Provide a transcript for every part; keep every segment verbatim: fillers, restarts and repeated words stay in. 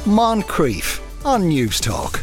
Moncrief on News Talk.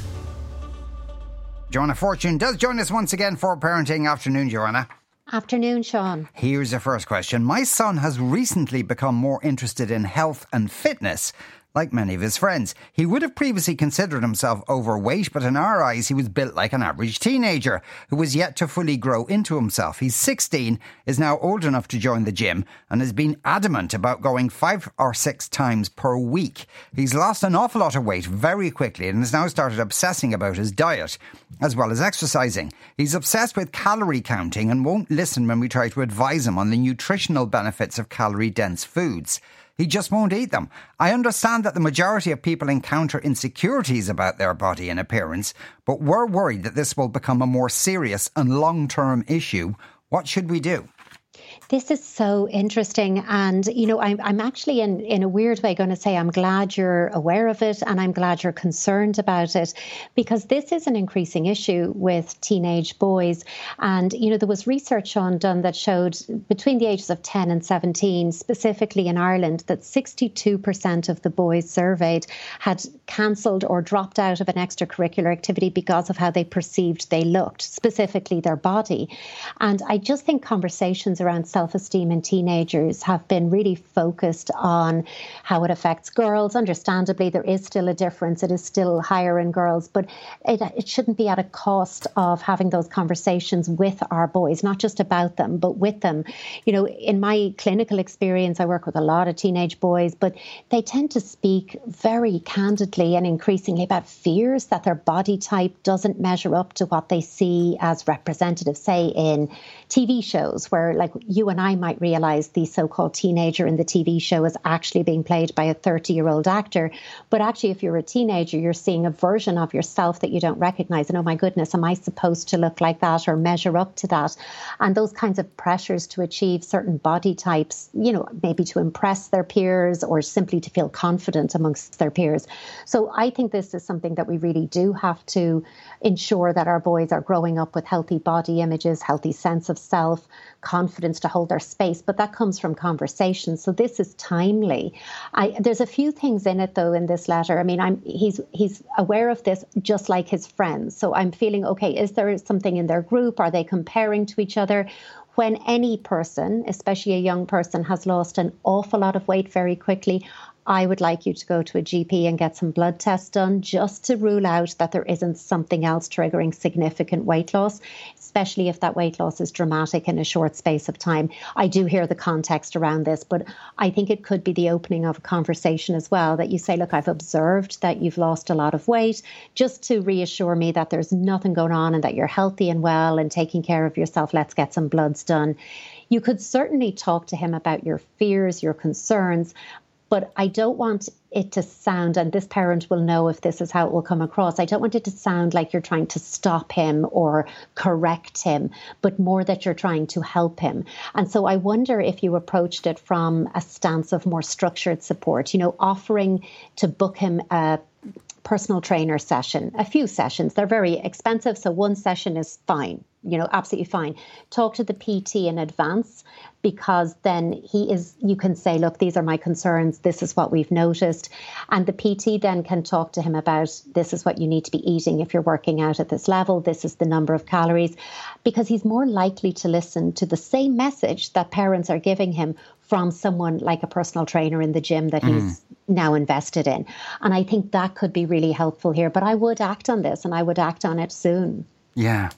Joanna Fortune does join us once again for Parenting Afternoon. Joanna. Afternoon, Sean. Here's the first question. My son has recently become more interested in health and fitness, like many of his friends. He would have previously considered himself overweight, but in our eyes he was built like an average teenager who was yet to fully grow into himself. He's sixteen, is now old enough to join the gym, and has been adamant about going five or six times per week. He's lost an awful lot of weight very quickly and has now started obsessing about his diet, as well as exercising. He's obsessed with calorie counting and won't listen when we try to advise him on the nutritional benefits of calorie-dense foods. He just won't eat them. I understand that the majority of people encounter insecurities about their body and appearance, but we're worried that this will become a more serious and long-term issue. What should we do? This is so interesting. And, you know, I'm, I'm actually in, in a weird way going to say I'm glad you're aware of it and I'm glad you're concerned about it, because this is an increasing issue with teenage boys. And, you know, there was research on done that showed between the ages of ten and seventeen, specifically in Ireland, that sixty-two percent of the boys surveyed had cancelled or dropped out of an extracurricular activity because of how they perceived they looked, specifically their body. And I just think conversations around self-esteem in teenagers have been really focused on how it affects girls. Understandably, there is still a difference. It is still higher in girls, but it, it shouldn't be at a cost of having those conversations with our boys, not just about them, but with them. You know, in my clinical experience, I work with a lot of teenage boys, but they tend to speak very candidly and increasingly about fears that their body type doesn't measure up to what they see as representative, say in T V shows, where like you and I might realize the so-called teenager in the T V show is actually being played by a thirty-year-old actor. But actually, if you're a teenager, you're seeing a version of yourself that you don't recognize. And oh my goodness, am I supposed to look like that or measure up to that? And those kinds of pressures to achieve certain body types, you know, maybe to impress their peers or simply to feel confident amongst their peers. So I think this is something that we really do have to ensure that our boys are growing up with healthy body images, healthy sense of self, confidence to hold their space, but that comes from conversation. So this is timely. I, there's a few things in it, though, in this letter. I mean, I'm he's he's aware of this just like his friends. So I'm feeling, okay, is there something in their group? Are they comparing to each other? When any person, especially a young person, has lost an awful lot of weight very quickly, I would like you to go to a G P and get some blood tests done just to rule out that there isn't something else triggering significant weight loss, especially if that weight loss is dramatic in a short space of time. I do hear the context around this, but I think it could be the opening of a conversation as well, that you say, look, I've observed that you've lost a lot of weight, just to reassure me that there's nothing going on and that you're healthy and well and taking care of yourself. Let's get some bloods done. You could certainly talk to him about your fears, your concerns, but I don't want it to sound, and this parent will know if this is how it will come across, I don't want it to sound like you're trying to stop him or correct him, but more that you're trying to help him. And so I wonder if you approached it from a stance of more structured support, you know, offering to book him a personal trainer session, a few sessions. They're very expensive, so one session is fine, you know, absolutely fine. Talk to the P T in advance, because then he is, you can say, look, these are my concerns. This is what we've noticed. And the P T then can talk to him about, this is what you need to be eating if you're working out at this level. This is the number of calories, because he's more likely to listen to the same message that parents are giving him from someone like a personal trainer in the gym that mm. he's now invested in. And I think that could be really helpful here. But I would act on this, and I would act on it soon. Yeah.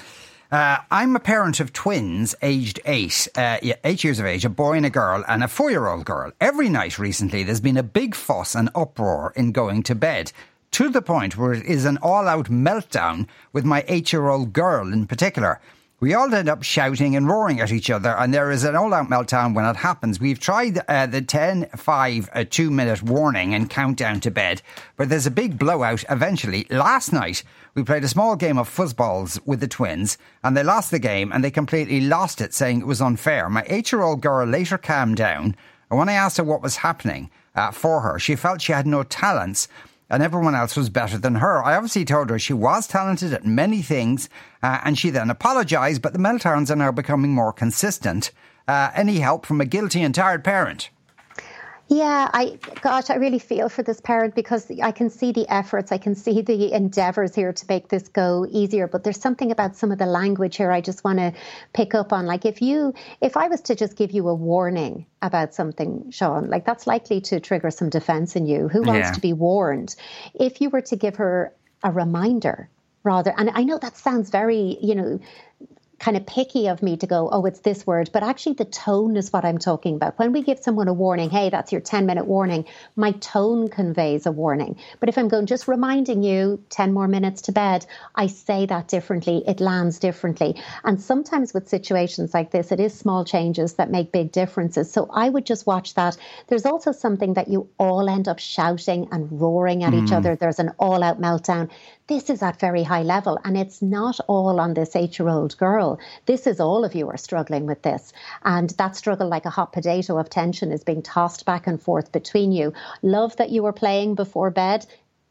Uh, I'm a parent of twins, aged eight, uh, yeah, eight years of age, a boy and a girl, and a four-year-old girl. Every night recently, there's been a big fuss and uproar in going to bed, to the point where it is an all-out meltdown with my eight-year-old girl in particular. We all end up shouting and roaring at each other, and there is an all-out meltdown when it happens. We've tried uh, the ten, five, uh, two-minute warning and countdown to bed, but there's a big blowout eventually. Last night, we played a small game of fuzzballs with the twins, and they lost the game, and they completely lost it, saying it was unfair. My eight-year-old girl later calmed down, and when I asked her what was happening uh, for her, she felt she had no talents, and everyone else was better than her. I obviously told her she was talented at many things, uh, and she then apologised, but the meltdowns are now becoming more consistent. Uh, any help from a guilty and tired parent? Yeah, I, gosh, I really feel for this parent because I can see the efforts, I can see the endeavours here to make this go easier. But there's something about some of the language here I just want to pick up on. Like if you, if I was to just give you a warning about something, Sean, like that's likely to trigger some defence in you. Who wants Yeah. to be warned? If you were to give her a reminder rather, and I know that sounds very, you know, kind of picky of me to go, oh, it's this word. But actually the tone is what I'm talking about. When we give someone a warning, hey, that's your ten minute warning, my tone conveys a warning. But if I'm going just reminding you ten more minutes to bed, I say that differently. It lands differently. And sometimes with situations like this, it is small changes that make big differences. So I would just watch that. There's also something that you all end up shouting and roaring at mm. each other. There's an all out meltdown. This is at very high level, and it's not all on this eight-year-old girl. This is all of you are struggling with this. And that struggle, like a hot potato of tension, is being tossed back and forth between you. Love that you were playing before bed.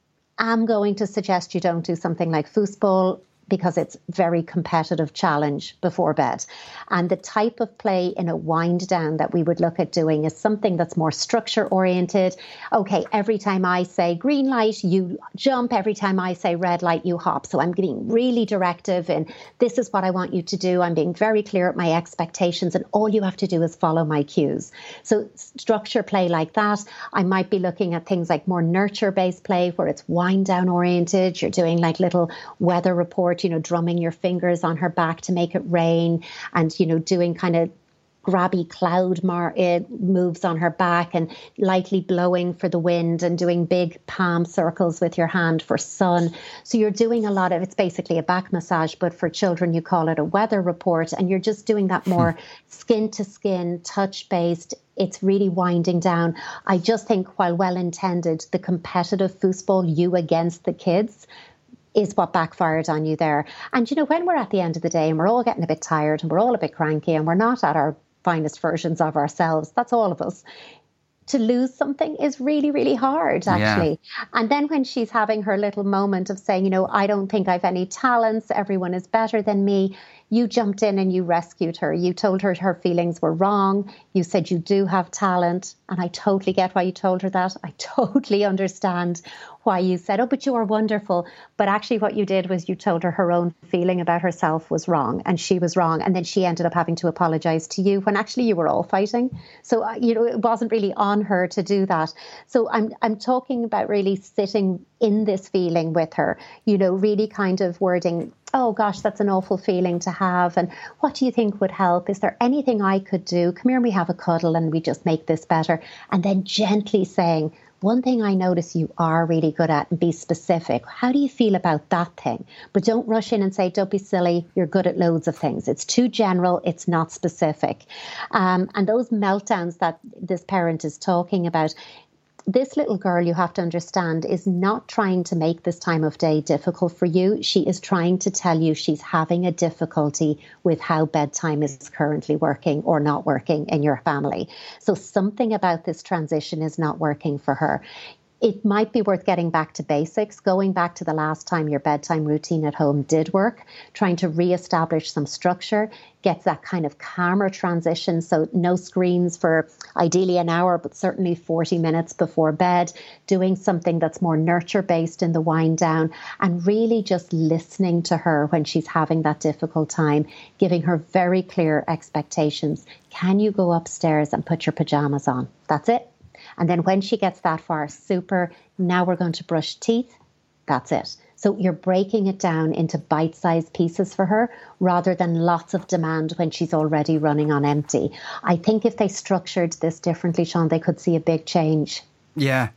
I'm going to suggest you don't do something like foosball, because it's very competitive challenge before bed. And the type of play in a wind down that we would look at doing is something that's more structure oriented. Okay, every time I say green light, you jump. Every time I say red light, you hop. So I'm being really directive and this is what I want you to do. I'm being very clear at my expectations and all you have to do is follow my cues. So structure play like that. I might be looking at things like more nurture based play where it's wind down oriented. You're doing like little weather report, you know, drumming your fingers on her back to make it rain and, you know, doing kind of grabby cloud mar- uh, moves on her back and lightly blowing for the wind and doing big palm circles with your hand for sun. So you're doing a lot of, it's basically a back massage, but for children, you call it a weather report. And you're just doing that more skin to skin, touch based. It's really winding down. I just think while well intended, the competitive foosball, you against the kids, is what backfired on you there. And, you know, when we're at the end of the day and we're all getting a bit tired and we're all a bit cranky and we're not at our finest versions of ourselves, that's all of us, to lose something is really, really hard, actually. Yeah. And then when she's having her little moment of saying, you know, I don't think I've any talents, everyone is better than me, you jumped in and you rescued her. You told her her feelings were wrong. You said you do have talent. And I totally get why you told her that. I totally understand why you said, oh, but you are wonderful. But actually what you did was you told her her own feeling about herself was wrong and she was wrong. And then she ended up having to apologize to you when actually you were all fighting. So, uh, you know, it wasn't really on her to do that. So I'm I'm talking about really sitting in this feeling with her, you know, really kind of wording, oh gosh, that's an awful feeling to have. And what do you think would help? Is there anything I could do? Come here, we have a cuddle and we just make this better. And then gently saying, one thing I notice you are really good at, and be specific. How do you feel about that thing? But don't rush in and say, don't be silly, you're good at loads of things. It's too general, it's not specific. Um, and those meltdowns that this parent is talking about, this little girl, you have to understand, is not trying to make this time of day difficult for you. She is trying to tell you she's having a difficulty with how bedtime is currently working or not working in your family. So something about this transition is not working for her. It might be worth getting back to basics, going back to the last time your bedtime routine at home did work, trying to reestablish some structure, get that kind of calmer transition. So no screens for ideally an hour, but certainly forty minutes before bed, doing something that's more nurture based in the wind down and really just listening to her when she's having that difficult time, giving her very clear expectations. Can you go upstairs and put your pajamas on? That's it. And then when she gets that far, super, now we're going to brush teeth. That's it. So you're breaking it down into bite-sized pieces for her rather than lots of demand when she's already running on empty. I think if they structured this differently, Sean, they could see a big change. Yeah.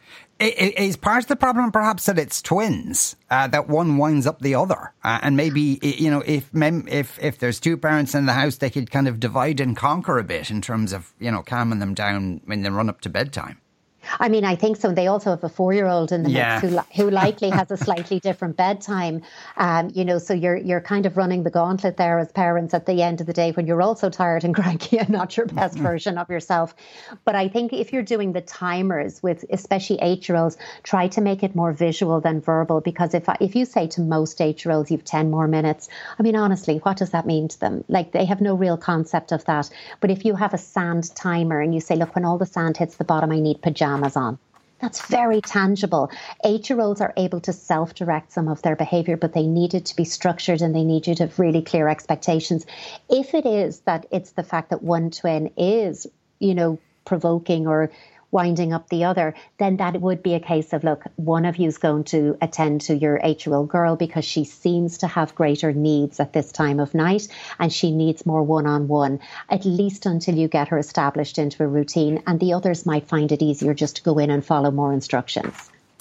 Is part of the problem perhaps that it's twins, uh, that one winds up the other? Uh, and maybe, you know, if if if there's two parents in the house, they could kind of divide and conquer a bit in terms of, you know, calming them down when they run up to bedtime. I mean, I think so. They also have a four-year-old in the yeah. mix who, who likely has a slightly different bedtime. Um, you know, so you're you're kind of running the gauntlet there as parents at the end of the day when you're also tired and cranky and not your best mm-hmm. version of yourself. But I think if you're doing the timers with especially eight-year-olds, try to make it more visual than verbal, because if if you say to most eight-year-olds you've ten more minutes, I mean, honestly, what does that mean to them? Like, they have no real concept of that. But if you have a sand timer and you say, look, when all the sand hits the bottom, I need pajamas on. That's very tangible. Eight-year-olds are able to self-direct some of their behaviour, but they need it to be structured and they need you to have really clear expectations. If it is that it's the fact that one twin is, you know, provoking or winding up the other, then that would be a case of, look, one of you is going to attend to your eight-year-old girl because she seems to have greater needs at this time of night and she needs more one-on-one, at least until you get her established into a routine, and the others might find it easier just to go in and follow more instructions.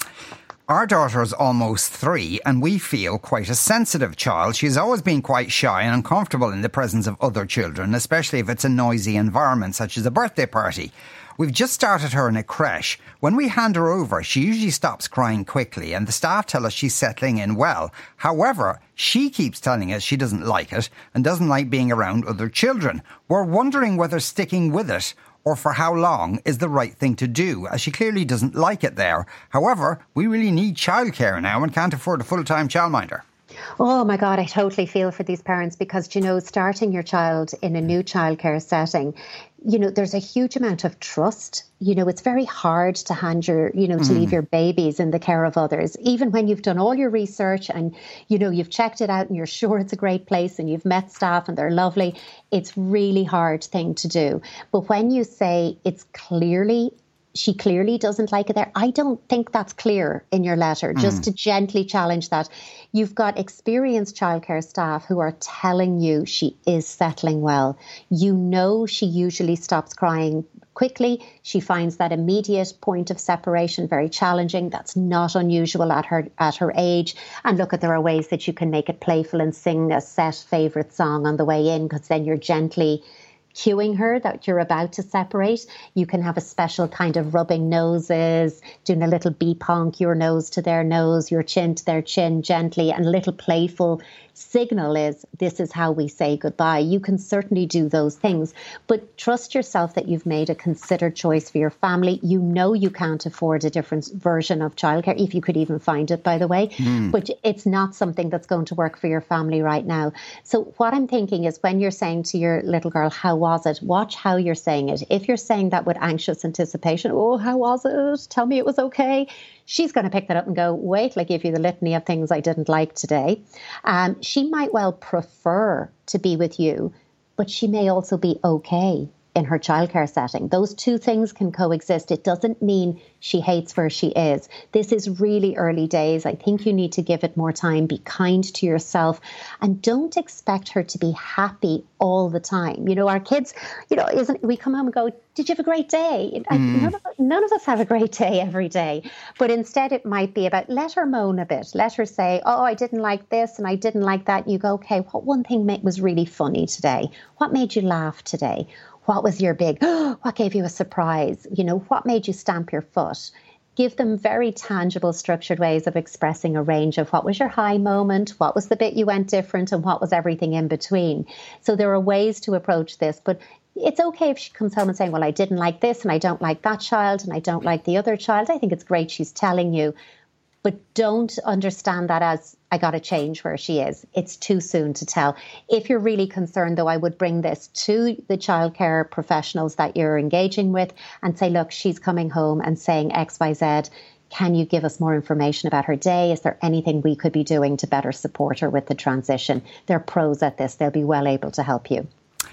Our daughter's almost three and we feel quite a sensitive child. She's always been quite shy and uncomfortable in the presence of other children, especially if it's a noisy environment such as a birthday party. We've just started her in a creche. When we hand her over, she usually stops crying quickly and the staff tell us she's settling in well. However, she keeps telling us she doesn't like it and doesn't like being around other children. We're wondering whether sticking with it or for how long is the right thing to do, as she clearly doesn't like it there. However, we really need childcare now and can't afford a full-time childminder. Oh my God, I totally feel for these parents because, you know, starting your child in a new childcare setting, you know, there's a huge amount of trust. You know, it's very hard to hand your, you know, to mm. leave your babies in the care of others, even when you've done all your research and, you know, you've checked it out and you're sure it's a great place and you've met staff and they're lovely. It's really hard thing to do. But when you say it's clearly she clearly doesn't like it there, I don't think that's clear in your letter, just mm. to gently challenge that. You've got experienced childcare staff who are telling you she is settling well. You know she usually stops crying quickly. She finds that immediate point of separation very challenging. That's not unusual at her at her age. And look, at there are ways that you can make it playful and sing a set favourite song on the way in, because then you're gently cueing her that you're about to separate. You can have a special kind of rubbing noses, doing a little beep-honk, your nose to their nose, your chin to their chin gently, and a little playful signal is, this is how we say goodbye. You can certainly do those things, but trust yourself that you've made a considered choice for your family. You know you can't afford a different version of childcare, if you could even find it, by the way, mm. but it's not something that's going to work for your family right now. So what I'm thinking is, when you're saying to your little girl, how was it? Watch how you're saying it. If you're saying that with anxious anticipation, oh, how was it? Tell me it was okay. She's going to pick that up and go, wait till I give you the litany of things I didn't like today. Um, she might well prefer to be with you, but she may also be okay in her childcare setting. Those two things can coexist. It doesn't mean she hates where she is. This is really early days. I think you need to give it more time. Be kind to yourself and don't expect her to be happy all the time. You know, our kids, you know, isn't we come home and go, did you have a great day? Mm. None, of, none of us have a great day every day. But instead it might be about, let her moan a bit. Let her say, oh, I didn't like this and I didn't like that. And you go, okay, what one thing was really funny today? What made you laugh today? What was your big, oh, what gave you a surprise? You know, what made you stamp your foot? Give them very tangible, structured ways of expressing a range of what was your high moment, what was the bit you went different, and what was everything in between. So there are ways to approach this, but it's okay if she comes home and saying, well, I didn't like this and I don't like that child and I don't like the other child. I think it's great she's telling you, but don't understand that as, I got to change where she is. It's too soon to tell. If you're really concerned, though, I would bring this to the childcare professionals that you're engaging with and say, look, she's coming home and saying X, Y, Z. Can you give us more information about her day? Is there anything we could be doing to better support her with the transition? They're pros at this. They'll be well able to help you.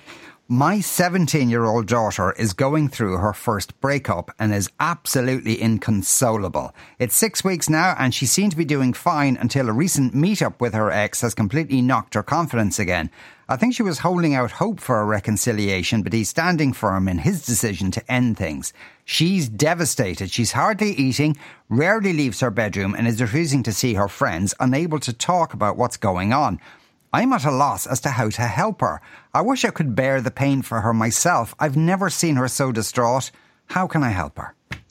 My seventeen-year-old daughter is going through her first breakup and is absolutely inconsolable. It's six weeks now and she seemed to be doing fine until a recent meet-up with her ex has completely knocked her confidence again. I think she was holding out hope for a reconciliation, but he's standing firm in his decision to end things. She's devastated. She's hardly eating, rarely leaves her bedroom and is refusing to see her friends, unable to talk about what's going on. I'm at a loss as to how to help her. I wish I could bear the pain for her myself. I've never seen her so distraught. How can I help her?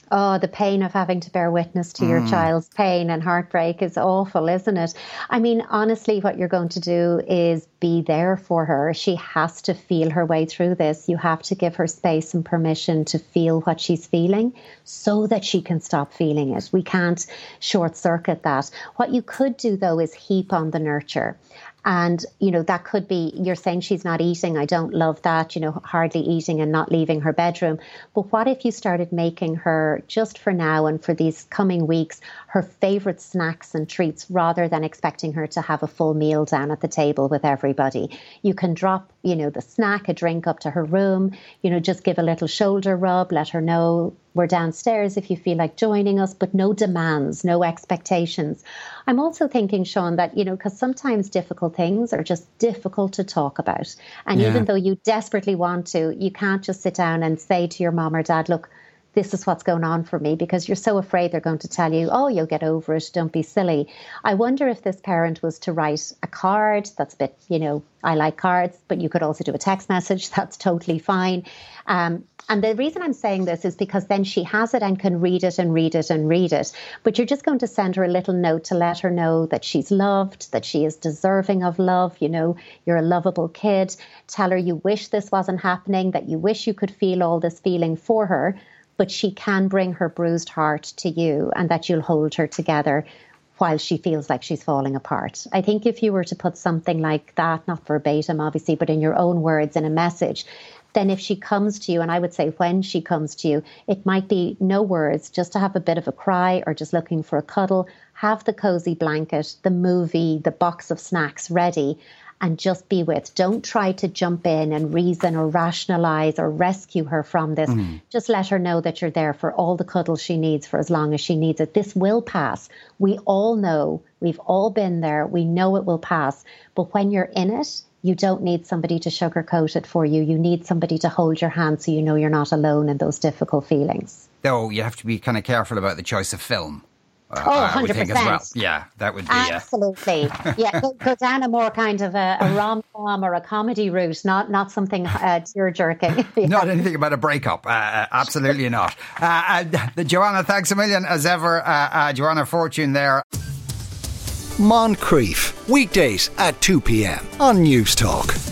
Oh, the pain of having to bear witness to mm. your child's pain and heartbreak is awful, isn't it? I mean, honestly, what you're going to do is be there for her. She has to feel her way through this. You have to give her space and permission to feel what she's feeling so that she can stop feeling it. We can't short circuit that. What you could do, though, is heap on the nurture. And, you know, that could be, you're saying she's not eating. I don't love that, you know, hardly eating and not leaving her bedroom. But what if you started making her, just for now and for these coming weeks, her favourite snacks and treats rather than expecting her to have a full meal down at the table with everybody? You can drop, you know, the snack, a drink up to her room, you know, just give a little shoulder rub, let her know we're downstairs if you feel like joining us, but no demands, no expectations. I'm also thinking, Sean, that, you know, because sometimes difficult things are just difficult to talk about. And yeah. even though you desperately want to, you can't just sit down and say to your mom or dad, look, this is what's going on for me, because you're so afraid they're going to tell you, oh, you'll get over it, don't be silly. I wonder if this parent was to write a card that's a bit, you know, I like cards, but you could also do a text message. That's totally fine. Um, and the reason I'm saying this is because then she has it and can read it and read it and read it. But you're just going to send her a little note to let her know that she's loved, that she is deserving of love. You know, you're a lovable kid. Tell her you wish this wasn't happening, that you wish you could feel all this feeling for her, but she can bring her bruised heart to you and that you'll hold her together while she feels like she's falling apart. I think if you were to put something like that, not verbatim, obviously, but in your own words in a message, then if she comes to you, and I would say when she comes to you, it might be no words, just to have a bit of a cry or just looking for a cuddle, have the cozy blanket, the movie, the box of snacks ready, and just be with. Don't try to jump in and reason or rationalize or rescue her from this. Mm. Just let her know that you're there for all the cuddles she needs for as long as she needs it. This will pass. We all know, we've all been there. We know it will pass. But when you're in it, you don't need somebody to sugarcoat it for you. You need somebody to hold your hand so you know you're not alone in those difficult feelings. Though you have to be kind of careful about the choice of film. Uh, oh, one hundred percent. As well. Yeah, that would be... Absolutely. Uh... yeah, go, go down a more kind of a, a rom-com or a comedy route, not not something uh, tear-jerking. yeah. Not anything about a breakup. Uh, absolutely not. Uh, uh, Joanna, thanks a million as ever. Uh, uh, Joanna Fortune there. Moncrief, weekdays at two p.m. on News Talk.